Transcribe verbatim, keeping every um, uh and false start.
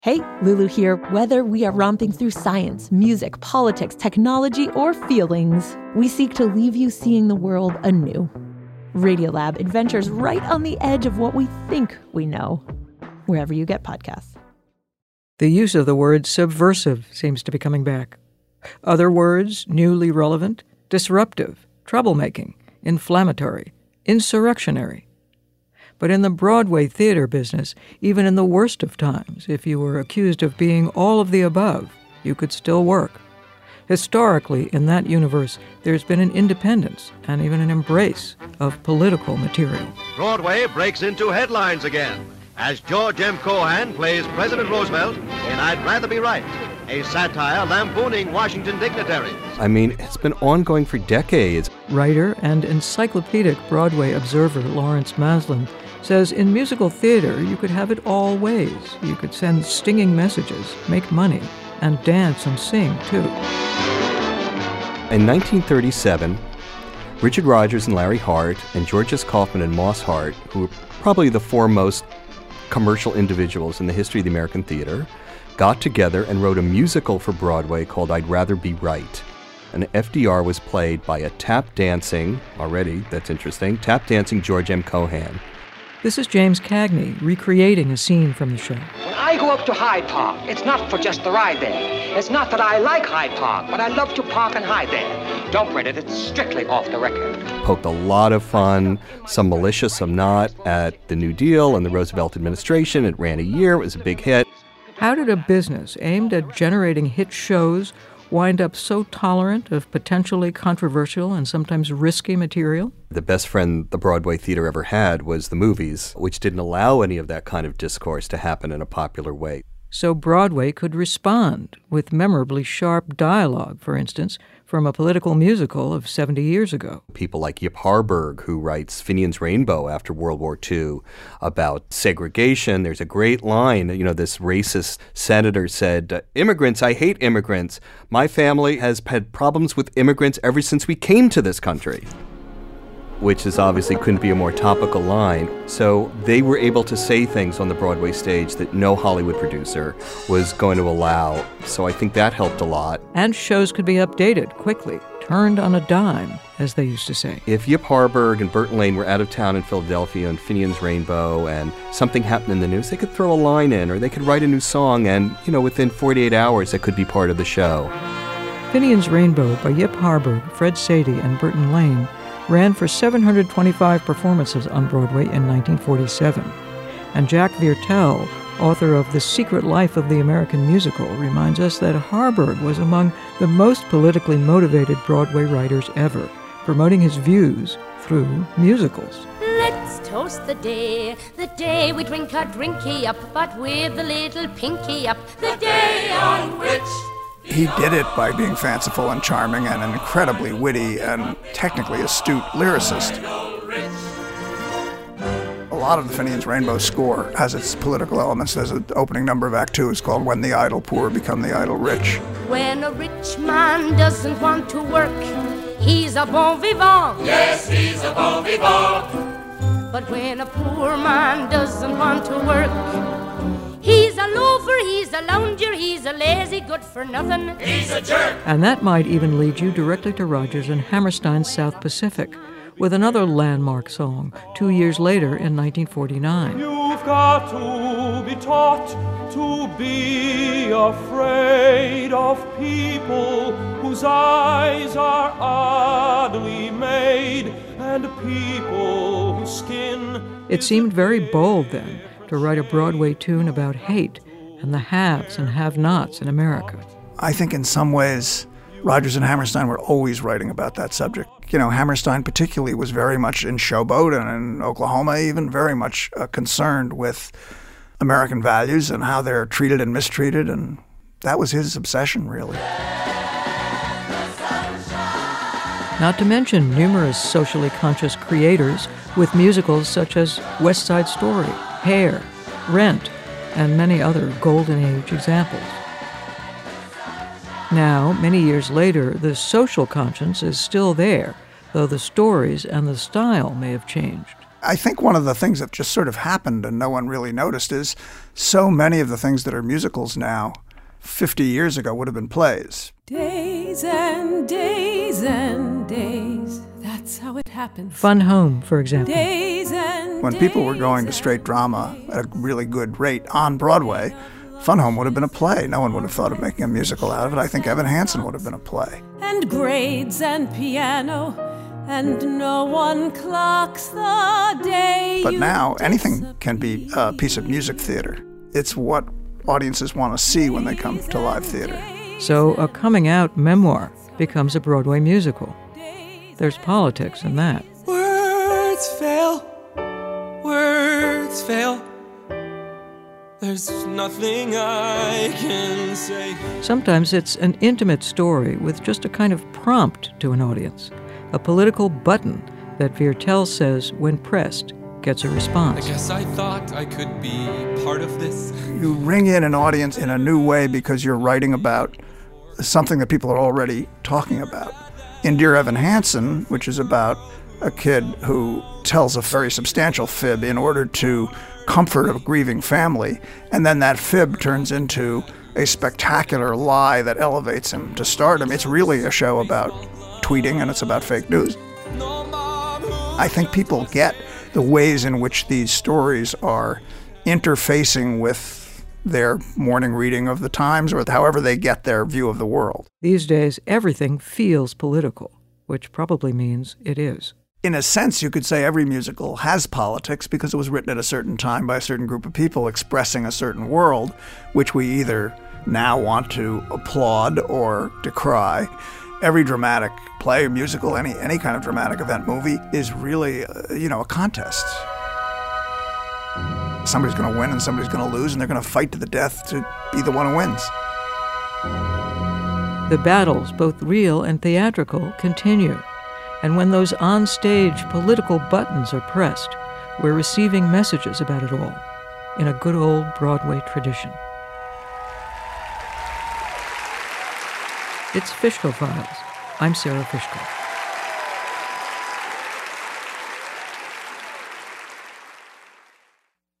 Hey, Lulu here. Whether we are romping through science, music, politics, technology, or feelings, we seek to leave you seeing the world anew. Radiolab adventures right on the edge of what we think we know, wherever you get podcasts. The use of the word subversive seems to be coming back. Other words, newly relevant, disruptive, troublemaking, inflammatory, insurrectionary. But in the Broadway theater business, even in the worst of times, if you were accused of being all of the above, you could still work. Historically, in that universe, there's been an independence and even an embrace of political material. Broadway breaks into headlines again as George M. Cohan plays President Roosevelt in I'd Rather Be Right, a satire lampooning Washington dignitaries. I mean, it's been ongoing for decades. Writer and encyclopedic Broadway observer Lawrence Maslin says in musical theater, you could have it all ways. You could send stinging messages, make money, and dance and sing, too. In nineteen thirty-seven, Richard Rodgers and Larry Hart and George S. Kaufman and Moss Hart, who were probably the foremost commercial individuals in the history of the American theater, got together and wrote a musical for Broadway called I'd Rather Be Right. And F D R was played by a tap dancing, already, that's interesting, tap dancing George M. Cohan. This is James Cagney recreating a scene from the show. When I go up to Hyde Park, it's not for just the ride there. It's not that I like Hyde Park, but I love to park and hide there. Don't print it, it's strictly off the record. Poked a lot of fun, some malicious, some not, at the New Deal and the Roosevelt administration. It ran a year, it was a big hit. How did a business aimed at generating hit shows wind up so tolerant of potentially controversial and sometimes risky material? The best friend the Broadway theater ever had was the movies, which didn't allow any of that kind of discourse to happen in a popular way. So Broadway could respond with memorably sharp dialogue, for instance, from a political musical of seventy years ago. People like Yip Harburg, who writes Finian's Rainbow after World War Two about segregation. There's a great line, you know, this racist senator said, "Immigrants, I hate immigrants. My family has had problems with immigrants ever since we came to this country." Which is obviously couldn't be a more topical line. So they were able to say things on the Broadway stage that no Hollywood producer was going to allow. So I think that helped a lot. And shows could be updated quickly, turned on a dime, as they used to say. If Yip Harburg and Burton Lane were out of town in Philadelphia on Finian's Rainbow and something happened in the news, they could throw a line in or they could write a new song and, you know, within forty-eight hours it could be part of the show. Finian's Rainbow by Yip Harburg, Fred Sadie, and Burton Lane ran for seven hundred twenty-five performances on Broadway in nineteen forty-seven. And Jack Viertel, author of The Secret Life of the American Musical, reminds us that Harburg was among the most politically motivated Broadway writers ever, promoting his views through musicals. Let's toast the day, the day we drink our drinky up, but with a little pinky up, the day on which... He did it by being fanciful and charming and an incredibly witty and technically astute lyricist. A lot of the Finian's Rainbow score has its political elements. There's an opening number of Act Two. It's called When the Idle Poor Become the Idle Rich. When a rich man doesn't want to work, he's a bon vivant. Yes, he's a bon vivant. But when a poor man doesn't want to work, he's a loafer, he's a lounger, he's a lazy good-for-nothing. He's a jerk. And that might even lead you directly to Rodgers and Hammerstein's South Pacific, with another landmark song, two years later in nineteen forty-nine. You've got to be taught to be afraid of people whose eyes are oddly made, and people whose skin... It seemed very bold then to write a Broadway tune about hate and the haves and have-nots in America. I think in some ways, Rodgers and Hammerstein were always writing about that subject. You know, Hammerstein particularly was very much in Showboat and in Oklahoma even very much uh, concerned with American values and how they're treated and mistreated, and that was his obsession, really. Not to mention numerous socially conscious creators with musicals such as West Side Story, Hair, Rent, and many other Golden Age examples. Now, many years later, the social conscience is still there, though the stories and the style may have changed. I think one of the things that just sort of happened and no one really noticed is so many of the things that are musicals now, fifty years ago, would have been plays. Days and days and days, that's how it happened. Fun Home, for example. Days and When people were going to straight drama at a really good rate on Broadway, Fun Home would have been a play. No one would have thought of making a musical out of it. I think Evan Hansen would have been a play. And grades and piano, and no one clocks the day. But now, anything can be a piece of music theater. It's what audiences want to see when they come to live theater. So a coming-out memoir becomes a Broadway musical. There's politics in that. Words fail. Words fail. There's nothing I can say. Sometimes it's an intimate story with just a kind of prompt to an audience, a political button that Viertel says, when pressed, gets a response. I guess I thought I could be part of this. You ring in an audience in a new way because you're writing about something that people are already talking about. In Dear Evan Hansen, which is about a kid who tells a very substantial fib in order to comfort a grieving family, and then that fib turns into a spectacular lie that elevates him to stardom. It's really a show about tweeting, and it's about fake news. I think people get the ways in which these stories are interfacing with their morning reading of the Times, or however they get their view of the world. These days, everything feels political, which probably means it is. In a sense, you could say every musical has politics because it was written at a certain time by a certain group of people expressing a certain world, which we either now want to applaud or decry. Every dramatic play, musical, any any kind of dramatic event movie is really, uh, you know, a contest. Somebody's going to win and somebody's going to lose, and they're going to fight to the death to be the one who wins. The battles, both real and theatrical, continue. And when those on-stage political buttons are pressed, we're receiving messages about it all in a good old Broadway tradition. It's Fishko Files. I'm Sarah Fishko.